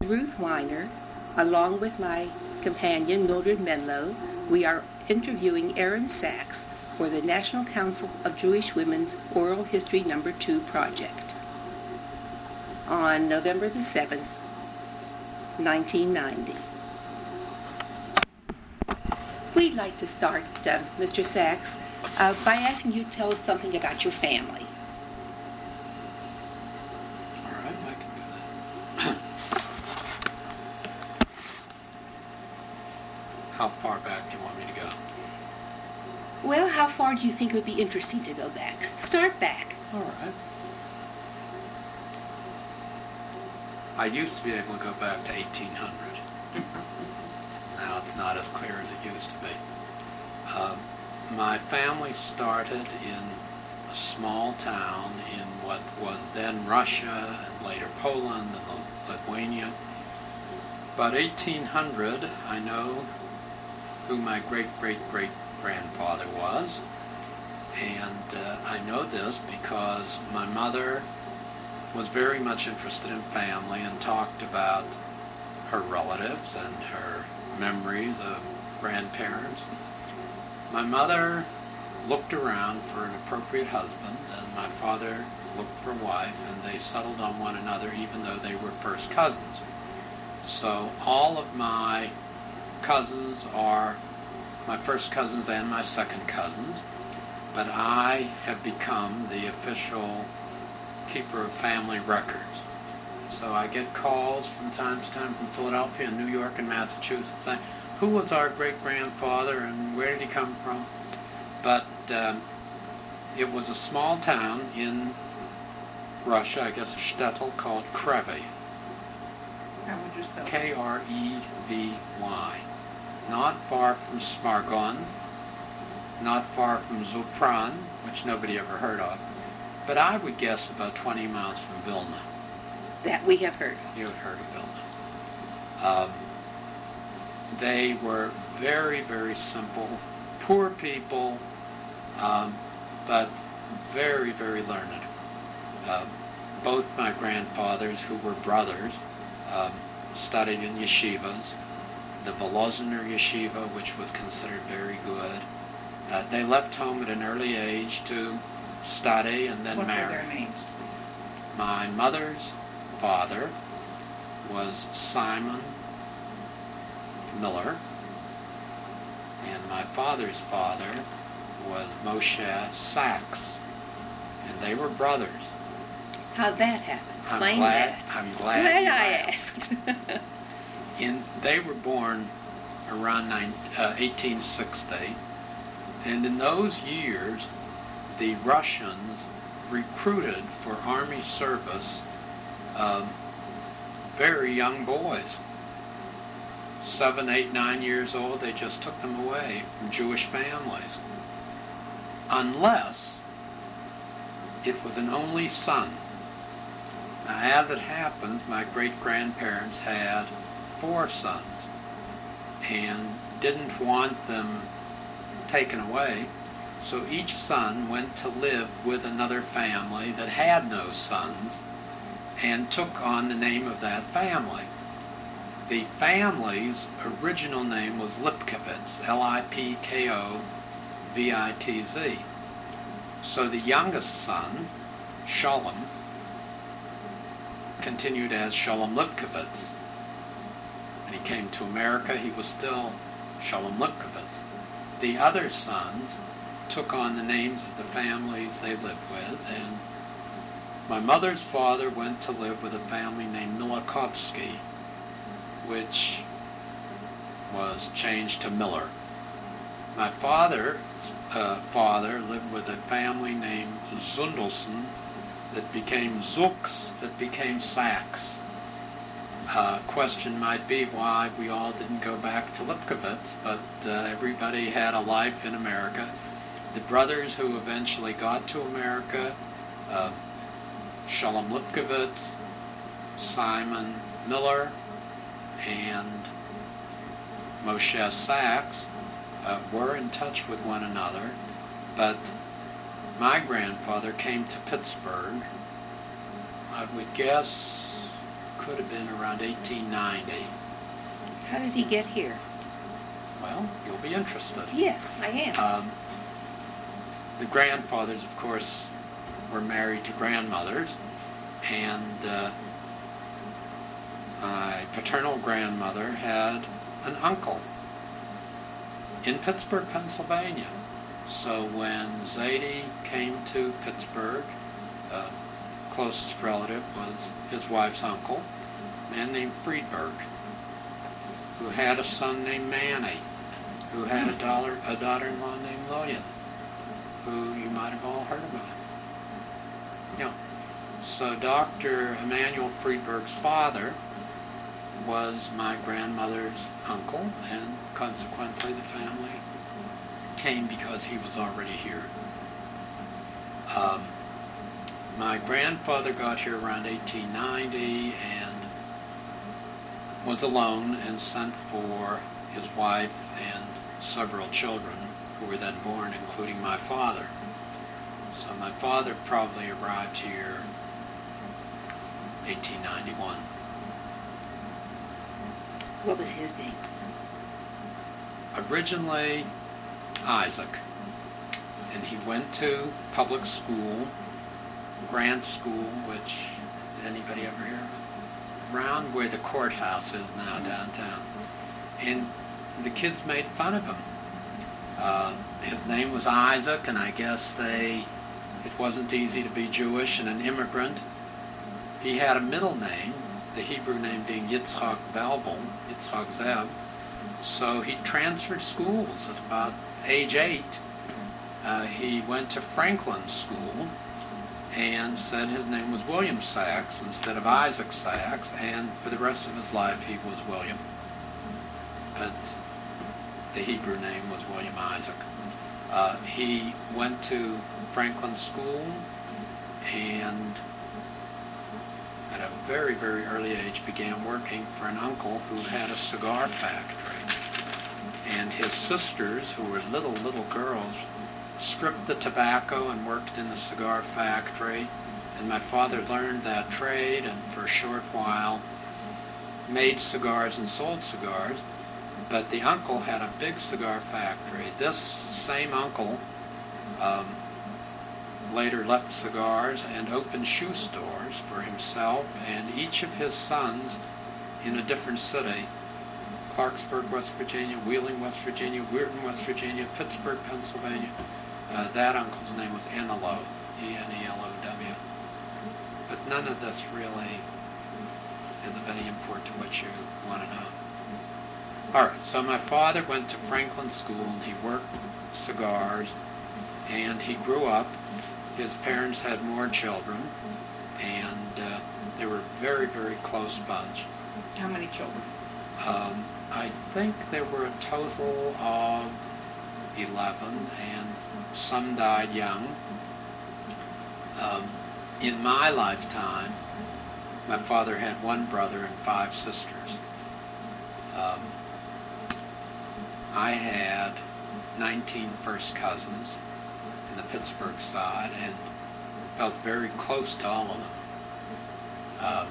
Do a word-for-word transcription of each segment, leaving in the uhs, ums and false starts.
Ruth Weiner, along with my companion Mildred Menlo, we are interviewing Aaron Sachs for the National Council of Jewish Women's Oral History Number two project on November the seventh, nineteen ninety. We'd like to start, uh, Mister Sachs, uh, by asking you to tell us something about your family. All right, I can do that. How far back do you want me to go? Well, how far do you think it would be interesting to go back? Start back. All right. I used to be able to go back to eighteen hundred. Now it's not as clear as it used to be. Uh, my family started in a small town in what was then Russia and later Poland and Lithuania. About eighteen hundred, I know who my great-great-great-grandfather was, and uh, I know this because my mother was very much interested in family and talked about her relatives and her memories of grandparents. My mother looked around for an appropriate husband, and my father looked for a wife, and they settled on one another even though they were first cousins. So all of my cousins are my first cousins and my second cousins, but I have become the official keeper of family records. So I get calls from time to time from Philadelphia and New York and Massachusetts saying, who was our great-grandfather and where did he come from? But um, it was a small town in Russia, I guess a shtetl called Krevy. How would you spell K R E V Y. Not far from Smargon, not far from Zupran, which nobody ever heard of, but I would guess about twenty miles from Vilna. That we have heard. You have heard of Vilna. Um, they were very, very simple, poor people, um, but very, very learned. Uh, both my grandfathers, who were brothers, um, studied in yeshivas. The Volozhiner yeshiva, which was considered very good. Uh, they left home at an early age to study and then what marry. What were their names, please? My mother's father was Simon Miller, and my father's father was Moshe Sachs, and they were brothers. How'd that happen? Explain I'm glad, that. I'm glad, glad you I asked. asked. In, they were born around nine, uh, eighteen sixty, and in those years, the Russians recruited for army service um, very young boys. Seven, eight, nine years old, they just took them away from Jewish families. Unless it was an only son. Now, as it happens, my great-grandparents had four sons and didn't want them taken away, so each son went to live with another family that had no sons and took on the name of that family. The family's original name was Lipkovitz, L I P K O V I T Z. So the youngest son, Sholem, continued as Sholem Lipkovitz. When he came to America, he was still Sholem Lipkovitz. The other sons took on the names of the families they lived with, and my mother's father went to live with a family named Milakovsky, which was changed to Miller. My father's uh, father lived with a family named Zundelson that became Zucks, that became Sachs. Uh, question might be why we all didn't go back to Lipkovitz, but uh, everybody had a life in America. The brothers who eventually got to America, uh, Sholem Lipkovitz, Simon Miller, and Moshe Sachs, uh, were in touch with one another, but my grandfather came to Pittsburgh, I would guess could have been around eighteen ninety. How did he get here? Well, you'll be interested. Yes, I am. Um, the grandfathers, of course, were married to grandmothers, and uh, my paternal grandmother had an uncle in Pittsburgh, Pennsylvania. So when Zadie came to Pittsburgh, uh, closest relative was his wife's uncle, a man named Friedberg, who had a son named Manny, who had a, daughter, a daughter-in-law named Lillian, who you might have all heard about. Yeah. So Doctor Emanuel Friedberg's father was my grandmother's uncle, and consequently the family came because he was already here. Um, my grandfather got here around eighteen ninety and was alone and sent for his wife and several children who were then born, including my father. So my father probably arrived here eighteen ninety-one. What was his name? Originally Isaac, and he went to public school, Grant School, which, did anybody ever hear of it? Around where the courthouse is now downtown. And the kids made fun of him. Uh, his name was Isaac, and I guess they, it wasn't easy to be Jewish and an immigrant. He had a middle name, the Hebrew name being Yitzchak Belbel, Yitzchak Zeb. So he transferred schools at about age eight. Uh, he went to Franklin School and said his name was William Sachs instead of Isaac Sachs, and for the rest of his life he was William. But the Hebrew name was William Isaac. Uh, he went to Franklin School and at a very, very early age began working for an uncle who had a cigar factory. And his sisters, who were little, little girls, stripped the tobacco and worked in the cigar factory. And my father learned that trade and for a short while made cigars and sold cigars. But the uncle had a big cigar factory. This same uncle um, later left cigars and opened shoe stores for himself and each of his sons in a different city. Clarksburg, West Virginia, Wheeling, West Virginia, Weirton, West Virginia, Pittsburgh, Pennsylvania. Uh, that uncle's name was Enelo, E N E L O W. But none of this really is of any import to what you want to know. All right, so my father went to Franklin School and he worked cigars and he grew up. His parents had more children and uh, they were a very, very close bunch. How many children? Um, I think there were a total of eleven, and some died young. Um, in my lifetime, my father had one brother and five sisters. Um, I had nineteen first cousins in the Pittsburgh side and felt very close to all of them. Um,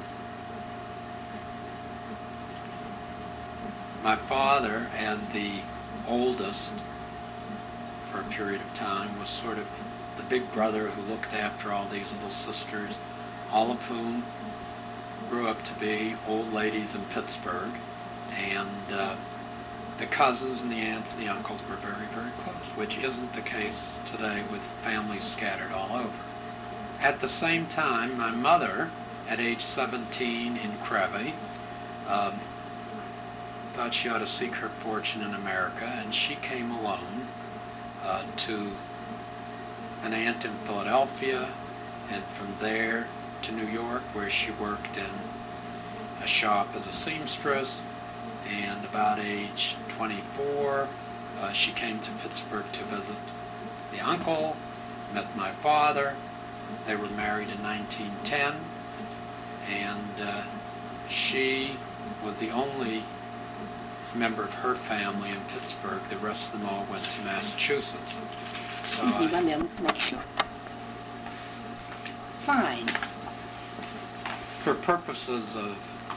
My father, as the oldest for a period of time, was sort of the big brother who looked after all these little sisters, all of whom grew up to be old ladies in Pittsburgh. And uh, the cousins and the aunts and the uncles were very, very close, which isn't the case today with families scattered all over. At the same time, my mother, at age seventeen in Crevy, um, thought she ought to seek her fortune in America, and she came alone uh, to an aunt in Philadelphia, and from there to New York, where she worked in a shop as a seamstress. And about age twenty-four, uh, she came to Pittsburgh to visit the uncle, met my father. They were married in nineteen ten, and uh, she was the only member of her family in Pittsburgh. The rest of them all went to Massachusetts. So Excuse me, I, let me just make sure. Fine. for purposes of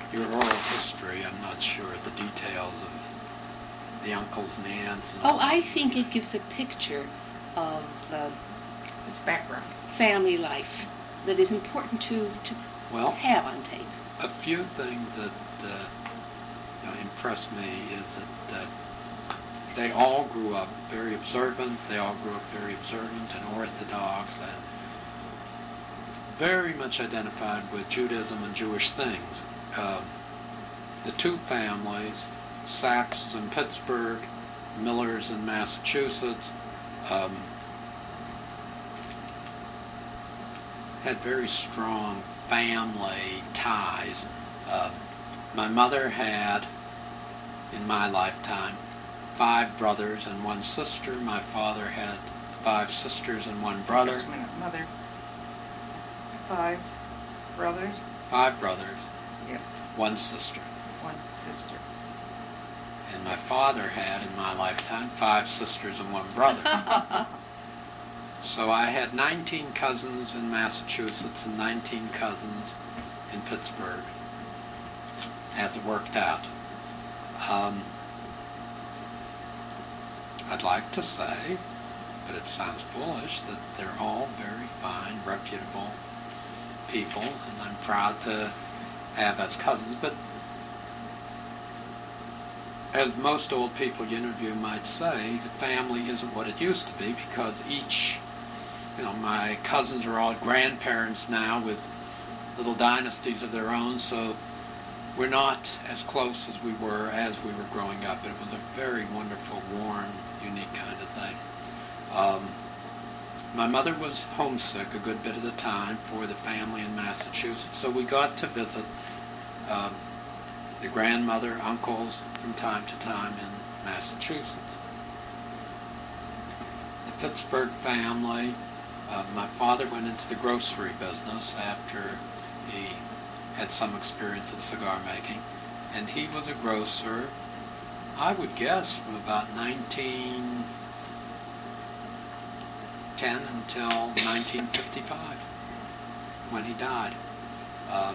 your oral history, I'm not sure the details of the uncles and the aunts. And Oh, I think it gives a picture of uh, It's background. family life that is important to, to well, have on tape. a few things that uh, you know, impress me is that uh, they all grew up very observant. They all grew up very observant and orthodox and very much identified with Judaism and Jewish things. Um, the two families, Sachs in Pittsburgh, Millers in Massachusetts, um, had very strong family ties. Um, my mother had, in my lifetime, five brothers and one sister. My father had five sisters and one brother. Just a minute. Mother. Five brothers. Five brothers, Yep. one sister. One sister. And my father had, in my lifetime, five sisters and one brother. So I had nineteen cousins in Massachusetts and nineteen cousins in Pittsburgh, as it worked out. Um, I'd like to say, but it sounds foolish, that they're all very fine, reputable people, and I'm proud to have as cousins. But as most old people you interview might say, the family isn't what it used to be, because each, you know, my cousins are all grandparents now with little dynasties of their own, so we're not as close as we were as we were growing up. It was a very wonderful, warm, unique kind of thing. Um, my mother was homesick a good bit of the time for the family in Massachusetts, so we got to visit um, the grandmother, uncles from time to time in Massachusetts. The Pittsburgh family, uh, my father went into the grocery business after he had some experience at cigar making, and he was a grocer, I would guess, from about nineteen ten until nineteen fifty-five, when he died. Um,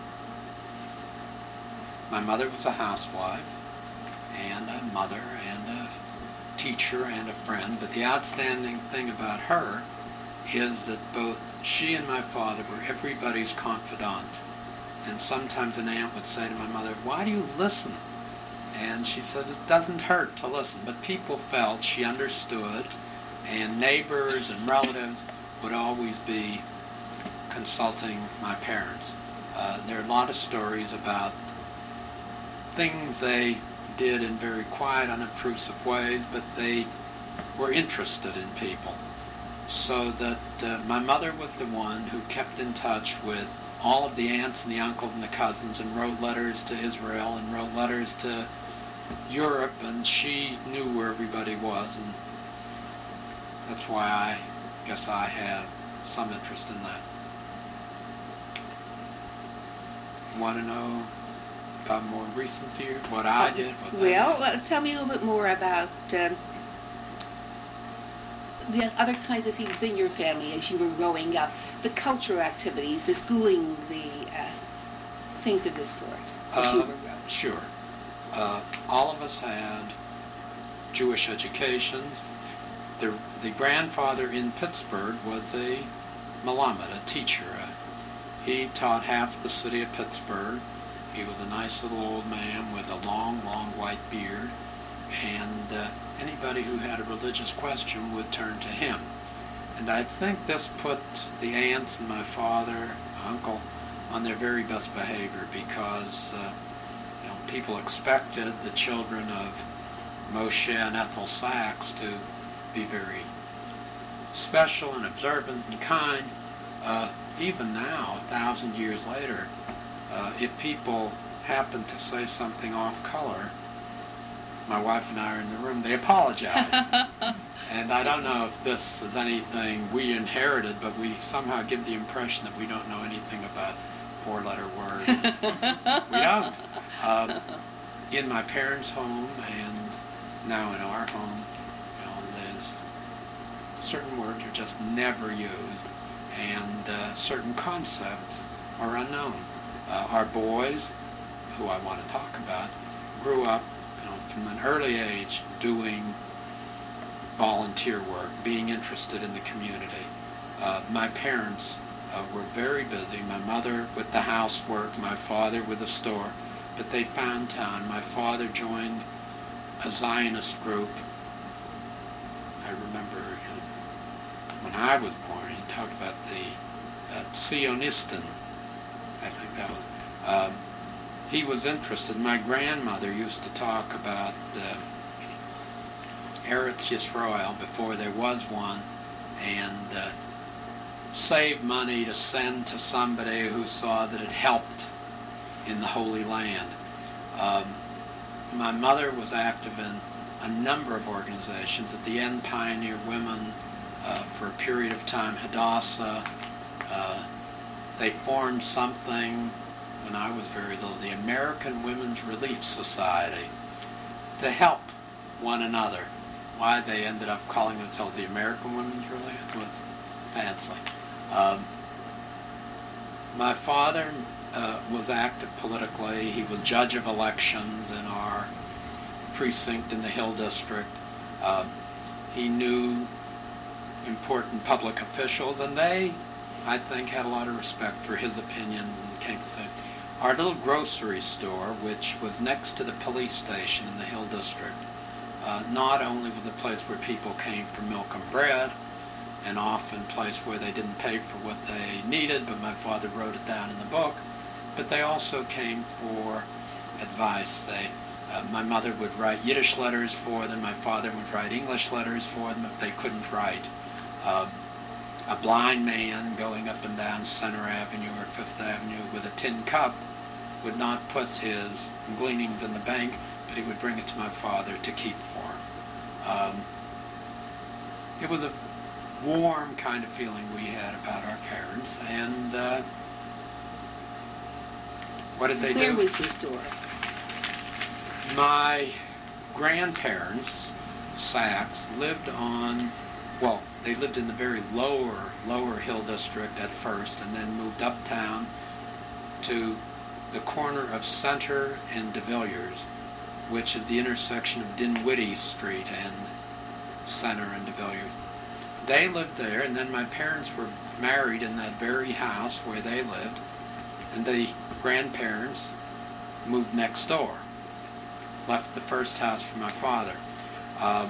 my mother was a housewife, and a mother, and a teacher, and a friend, but the outstanding thing about her is that both she and my father were everybody's confidant. And sometimes an aunt would say to my mother, "Why do you listen?" And she said, "It doesn't hurt to listen." But people felt she understood, and neighbors and relatives would always be consulting my parents. Uh, there are a lot of stories about things they did in very quiet, unobtrusive ways, but they were interested in people. So that uh, my mother was the one who kept in touch with all of the aunts and the uncles and the cousins, and wrote letters to Israel and wrote letters to Europe, and she knew where everybody was, and that's why I guess I have some interest in that. Want to know about more recent years, what I did? What Well, uh, tell me a little bit more about um, the other kinds of things within your family as you were growing up, the cultural activities, the schooling, the uh, things of this sort. as you Um, were growing. sure. Uh, all of us had Jewish educations. The, the grandfather in Pittsburgh was a Melamed, a teacher. Uh, he taught half the city of Pittsburgh. He was a nice little old man with a long, long white beard, and uh, anybody who had a religious question would turn to him. And I think this put the aunts and my father, my uncle, on their very best behavior, because uh, you know, people expected the children of Moshe and Ethel Sachs to be very special and observant and kind. Uh, even now, a thousand years later, uh, if people happen to say something off color, my wife and I are in the room, they apologize. And I don't know if this is anything we inherited, but we somehow give the impression that we don't know anything about four-letter words. We don't. Um, in my parents' home and now in our home, you know, there's certain words are just never used, and uh, certain concepts are unknown. Uh, our boys who I want to talk about, grew up, you know, from an early age doing volunteer work, being interested in the community. Uh, my parents uh, were very busy. My mother with the housework, my father with the store, but they found time. My father joined a Zionist group. I remember when I was born, he talked about the uh, Zionisten, I think that was. Um, he was interested. My grandmother used to talk about uh, Eretz Yisrael before there was one, and uh, save money to send to somebody who saw that it helped in the Holy Land. Um, my mother was active in a number of organizations. At the end, Pioneer Women, uh, for a period of time, Hadassah. Uh, they formed something when I was very little, the American Women's Relief Society, to help one another. Why they ended up calling themselves the American Women's Relief was fancy. Um, my father uh, was active politically. He was judge of elections in our precinct in the Hill District. Uh, he knew important public officials, and they, I think, had a lot of respect for his opinion when it came to things. Our little grocery store, which was next to the police station in the Hill District, uh, not only was a place where people came for milk and bread, and often a place where they didn't pay for what they needed, but my father wrote it down in the book, but they also came for advice. They, uh, my mother would write Yiddish letters for them, my father would write English letters for them if they couldn't write. Uh, a blind man going up and down Center Avenue or Fifth Avenue with a tin cup would not put his gleanings in the bank, but he would bring it to my father to keep for him. Um, it was a warm kind of feeling we had about our parents, and uh, what did they Where do? was the store? My grandparents, Sachs, lived on, well, they lived in the very lower, lower Hill District at first, and then moved uptown to the corner of Center and De Villiers, which is the intersection of Dinwiddie Street and Center and De Villiers. They lived there, and then my parents were married in that very house where they lived, and the grandparents moved next door, left the first house for my father. Um,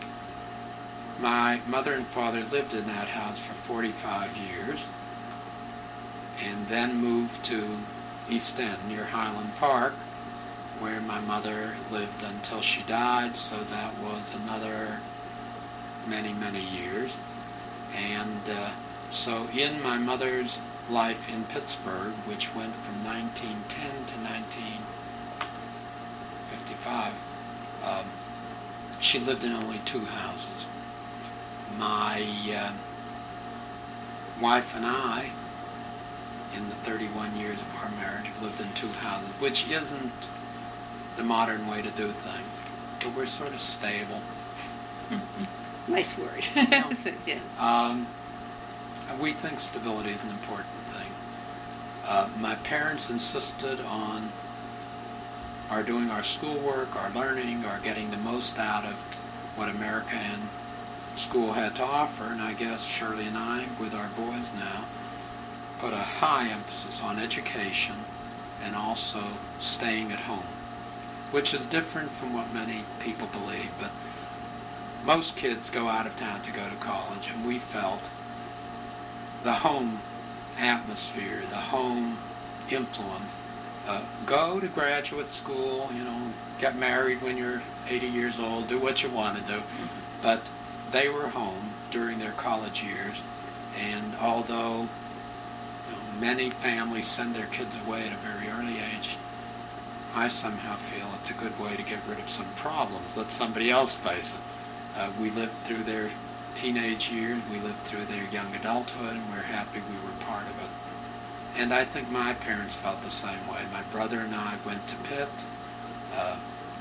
my mother and father lived in that house for forty-five years, and then moved to East End, near Highland Park, where my mother lived until she died, so that was another many, many years. And uh, so in my mother's life in Pittsburgh, which went from nineteen ten to nineteen fifty-five, um, she lived in only two houses. My uh, wife and I, in the thirty-one years of our marriage, lived in two houses, which isn't the modern way to do things, but we're sort of stable. Nice word. No. Yes. Um, we think stability is an important thing. Uh, my parents insisted on our doing our schoolwork, our learning, our getting the most out of what America and school had to offer, and I guess Shirley and I, with our boys now, put a high emphasis on education and also staying at home, which is different from what many people believe, but most kids go out of town to go to college, and we felt the home atmosphere, the home influence. Uh, go to graduate school, you know, get married when you're eighty years old, do what you want to do. Mm-hmm. But they were home during their college years, and although you know, many families send their kids away at a very early age, I somehow feel it's a good way to get rid of some problems. Let somebody else face it. Uh, we lived through their teenage years, we lived through their young adulthood, and we're happy we were part of it. And I think my parents felt the same way. My brother and I went to Pitt. Uh,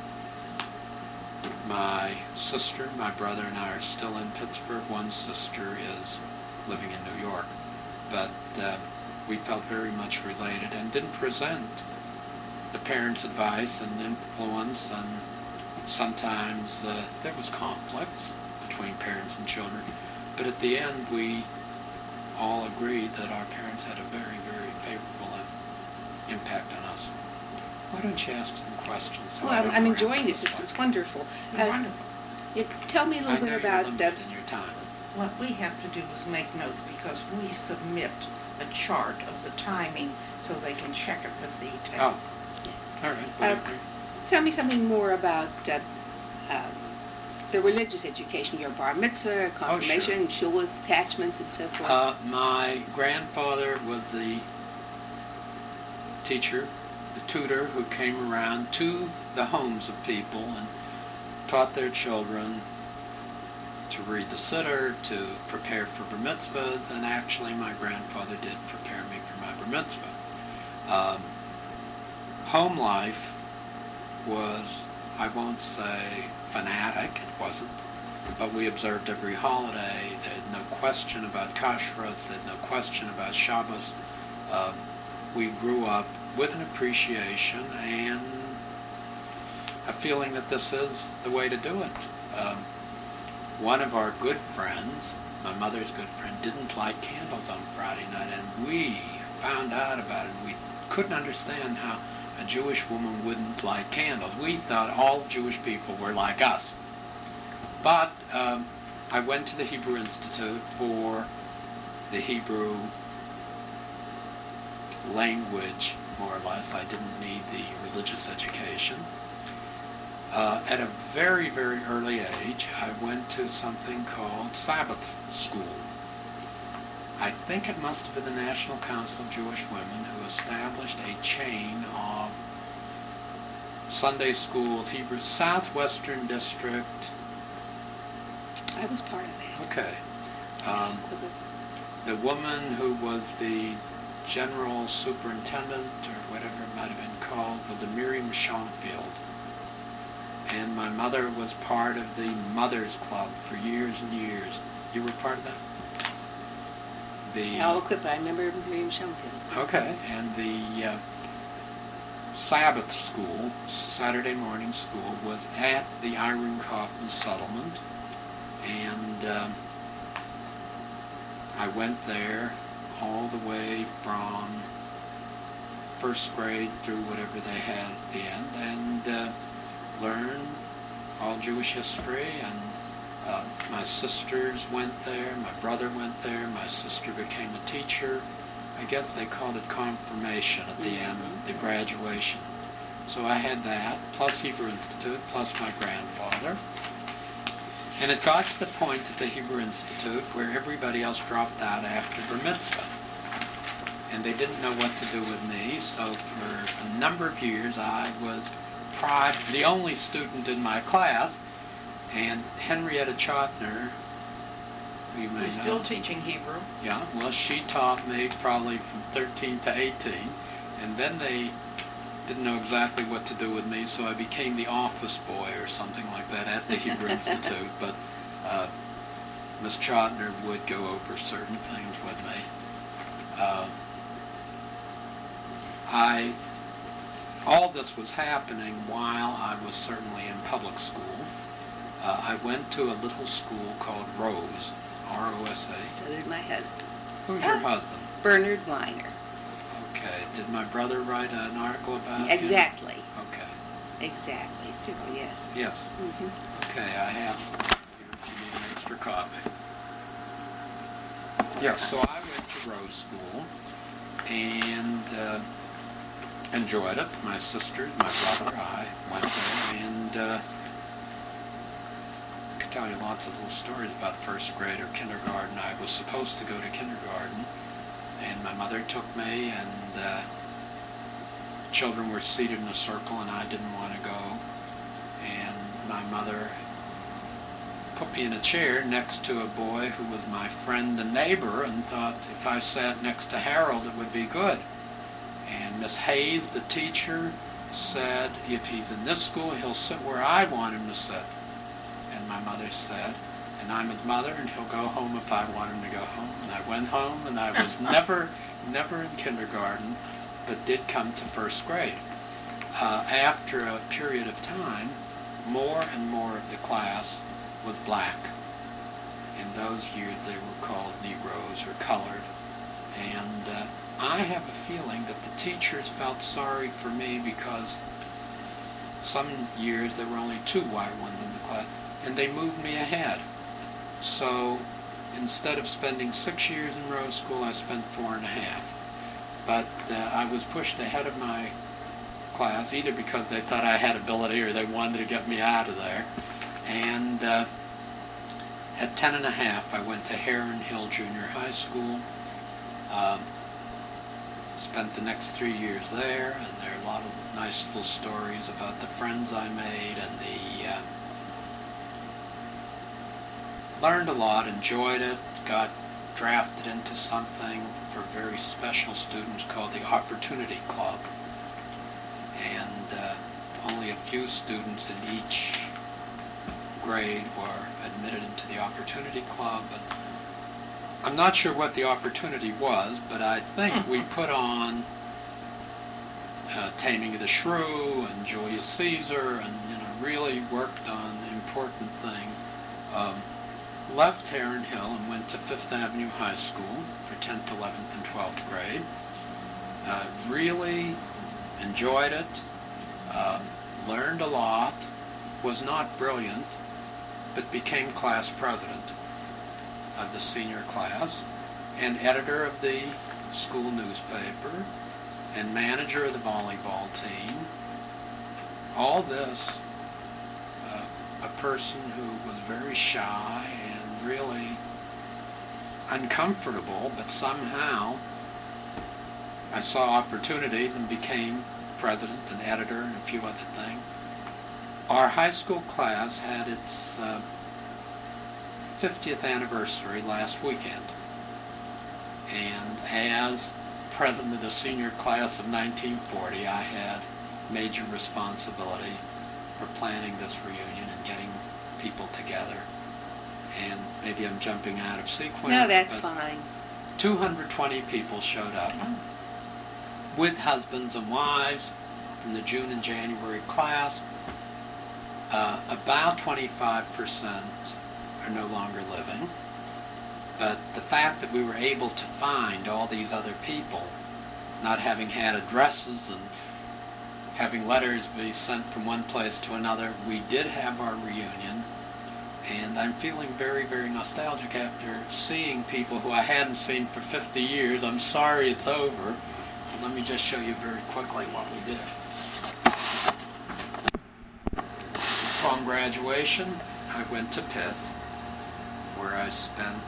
my sister, my brother and I are still in Pittsburgh. One sister is living in New York. But uh, we felt very much related and didn't resent the parents' advice and influence, and sometimes uh, there was conflicts between parents and children. But at the end, we all agreed that our parents had a very, very favorable impact on us. Why don't you ask some questions? So Well, I I'm, don't I'm go enjoying around this. It's, it's wonderful. It's Uh, wonderful. yeah, tell me a I little know bit you're about. Uh, limited in your time. What we have to do is make notes because we submit a chart of the timing so they can check it with detail. Oh, all right. Uh, Whatever. tell me something more about uh, um, the religious education, your bar mitzvah, confirmation, shul attachments, and so forth. Uh, my grandfather was the teacher, the tutor who came around to the homes of people and taught their children to read the Siddur, to prepare for bar mitzvahs, and actually my grandfather did prepare me for my bar mitzvah. Um, home life was, I won't say fanatic, it wasn't, but we observed every holiday. There's no question about kashrus, there's no question about Shabbos. Um, we grew up with an appreciation and a feeling that this is the way to do it. Um, one of our good friends, my mother's good friend, didn't light candles on Friday night, and we found out about it. We couldn't understand how a Jewish woman wouldn't light candles. We thought all Jewish people were like us. But um, I went to the Hebrew Institute for the Hebrew language, more or less. I didn't need the religious education. Uh, at a very, very early age, I went to something called Sabbath School. I think it must have been the National Council of Jewish Women who established a chain of Sunday schools, Hebrew, Southwestern District. I was part of that. Okay. Um, the woman who was the general superintendent, or whatever it might have been called, was a Miriam Schonfield. And my mother was part of the Mothers Club for years and years. You were part of that? The, I'll equip. I remember Miriam Schonfield. Okay, and the uh, Sabbath school, Saturday morning school, was at the Irene Kaufman settlement, and um, I went there all the way from first grade through whatever they had at the end, and uh, learned all Jewish history. And uh, my sisters went there, my brother went there, my sister became a teacher. I guess they called it confirmation at the end, the graduation. So I had that, plus Hebrew Institute, plus my grandfather. And it got to the point at the Hebrew Institute where everybody else dropped out after bar mitzvah. And they didn't know what to do with me, so for a number of years I was pri- the only student in my class, and Henrietta Chotner, who you may We're know. still teaching Hebrew. Yeah, well, she taught me probably from thirteen to eighteen, and then they didn't know exactly what to do with me, so I became the office boy or something like that at the Hebrew Institute. But uh, Miss Chotner would go over certain things with me. Uh, I, all this was happening while I was certainly in public school. Uh, I went to a little school called Rose, R O S A. So did my husband. Who's Ah. your husband? Bernard Weiner. Okay. Did my brother write an article about him? Exactly. Okay. Exactly. So, yes. Yes. Mm-hmm. Okay, I have. If you need an extra copy. Yes, so I went to Rose School and uh, enjoyed it. My sisters, my brother, I went there, and uh, I could tell you lots of little stories about first grade or kindergarten. I was supposed to go to kindergarten, and my mother took me, and uh, children were seated in a circle, and I didn't want to go. And my mother put me in a chair next to a boy who was my friend and neighbor, and thought if I sat next to Harold, it would be good. And Miss Hayes, the teacher, said, if he's in this school, he'll sit where I want him to sit. And my mother said, and I'm his mother, and he'll go home if I want him to go home. And I went home, and I was never, never in kindergarten, but did come to first grade. uh, after a period of time, more and more of the class was black. In those years they were called Negroes or colored. And uh, I have a feeling that the teachers felt sorry for me because some years there were only two white ones in the class, and they moved me ahead. So instead of spending six years in Rose School, I spent four and a half. But uh, I was pushed ahead of my class, either because they thought I had ability or they wanted to get me out of there. And uh, at ten and a half, I went to Heron Hill Junior High School. Um, spent the next three years there, and there are a lot of nice little stories about the friends I made, and the uh, learned a lot, enjoyed it, got drafted into something for very special students called the Opportunity Club. And uh, only a few students in each grade were admitted into the Opportunity Club. And I'm not sure what the opportunity was, but I think we put on uh, Taming of the Shrew and Julius Caesar, and you know, really worked on important things. Um, left Heron Hill and went to Fifth Avenue High School for tenth, eleventh, and twelfth grade. Uh, really enjoyed it, um, learned a lot, was not brilliant, but became class president of the senior class, and editor of the school newspaper, and manager of the volleyball team. All this, uh, a person who was very shy and really uncomfortable, but somehow I saw opportunities and became president and editor and a few other things. Our high school class had its uh, fiftieth anniversary last weekend, and as president of the senior class of nineteen forty, I had major responsibility for planning this reunion and getting people together. And maybe I'm jumping out of sequence. No, that's but fine. two hundred twenty people showed up with husbands and wives from the June and January class. Uh, about twenty-five percent are no longer living. But the fact that we were able to find all these other people, not having had addresses and having letters be sent from one place to another, we did have our reunion. And I'm feeling very, very nostalgic after seeing people who I hadn't seen for fifty years. I'm sorry it's over. Let me just show you very quickly what we did. Upon graduation, I went to Pitt, where I spent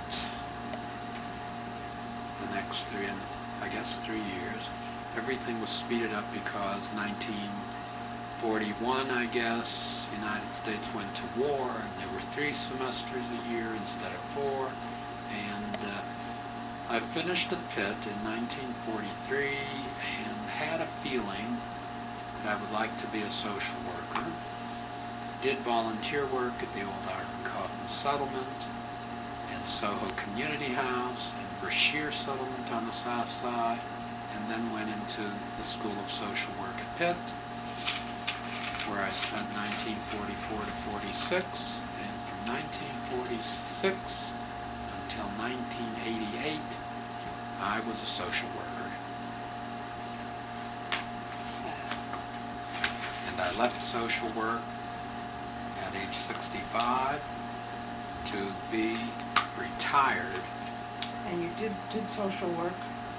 the next three, I guess three years. Everything was speeded up because nineteen forty-one, I guess, the United States went to war, and there were three semesters a year instead of four. And uh, I finished at Pitt in nineteen forty-three and had a feeling that I would like to be a social worker. Did volunteer work at the old Iron Cotton Settlement and Soho Community House and Brashear Settlement on the south side, and then went into the School of Social Work at Pitt, where I spent nineteen forty-four to forty-six, and from nineteen forty-six until nineteen eighty-eight, I was a social worker. And I left social work at age sixty-five to be retired. And you did, did social work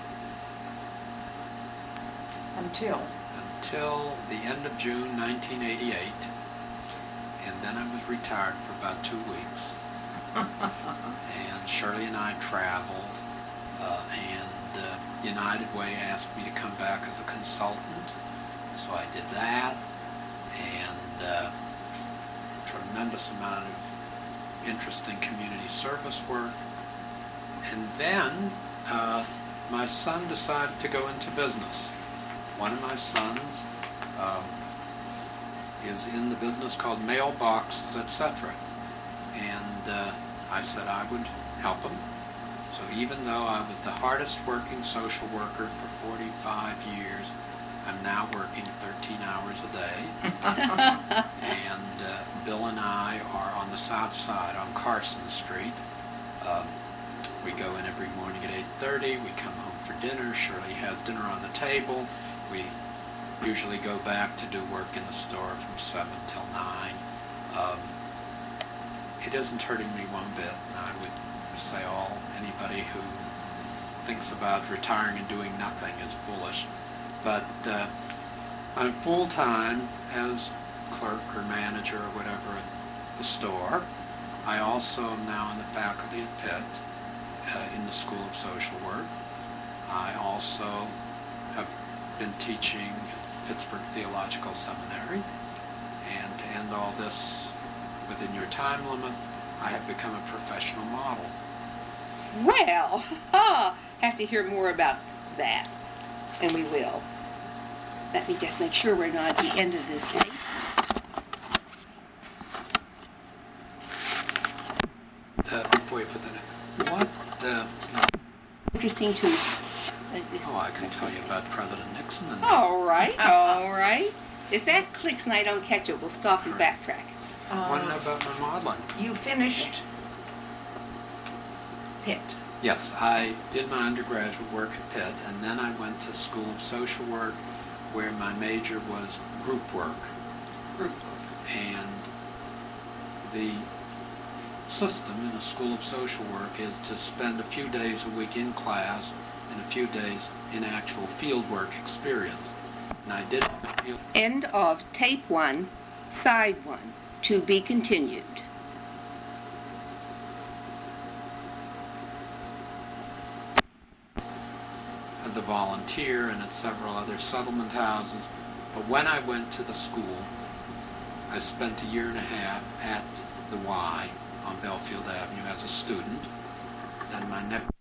until? Until the end of June nineteen eighty-eight, and then I was retired for about two weeks. And Shirley and I traveled, uh, and uh, United Way asked me to come back as a consultant, so I did that, and uh, tremendous amount of interesting community service work. And then uh, my son decided to go into business. One of my sons um, is in the business called mailboxes, et cetera. And uh, I said I would help him. So even though I was the hardest working social worker for forty-five years, I'm I'm now working thirteen hours a day. And uh, Bill and I are on the south side on Carson Street. Um, we go in every morning at eight thirty. We come home for dinner. Shirley has dinner on the table. We usually go back to do work in the store from seven till nine. Um, it isn't hurting me one bit, and I would say all anybody who thinks about retiring and doing nothing is foolish. But uh, I'm full-time as clerk or manager or whatever at the store. I also am now in the faculty at Pitt uh, in the School of Social Work. I also have been teaching Pittsburgh Theological Seminary. And to end all this within your time limit, I have become a professional model. Well, ha, have to hear more about that, and we will. Let me just make sure we're not at the end of this tape. Uh, before you put that in, what, uh, Interesting too. oh, I can tell you about President Nixon. And All right, all right. If that clicks and I don't catch it, we'll stop and backtrack. want to know Uh, about my modeling? you finished Pitt. Yes, I did my undergraduate work at Pitt, and then I went to School of Social Work, where my major was group work. Group. And the system in a School of Social Work is to spend a few days a week in class and a few days in actual field work experience. And I did field End of tape one, side one, to be continued. as a volunteer and at several other settlement houses. But when I went to the school, I spent a year and a half at the Y on Belfield Avenue as a student. Then my next